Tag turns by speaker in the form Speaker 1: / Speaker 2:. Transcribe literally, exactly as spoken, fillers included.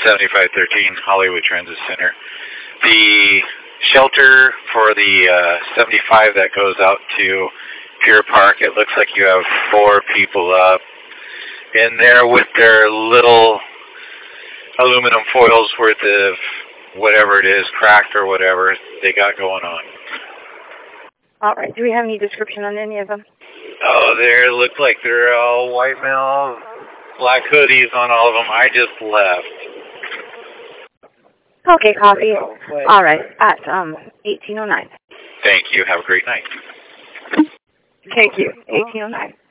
Speaker 1: seventy-five thirteen Hollywood Transit Center. The shelter for the uh, seventy-five that goes out to Pier Park, it looks like you have four people up in there with their little aluminum foils worth of whatever it is, cracked or whatever they got going on.
Speaker 2: All right. Do we have any description on any of them?
Speaker 1: Oh, they look like they're all white male, black hoodies on all of them. I just left.
Speaker 2: Okay, copy. All right. At um eighteen oh nine.
Speaker 1: Thank you. Have a great night.
Speaker 2: Thank you. eighteen oh nine.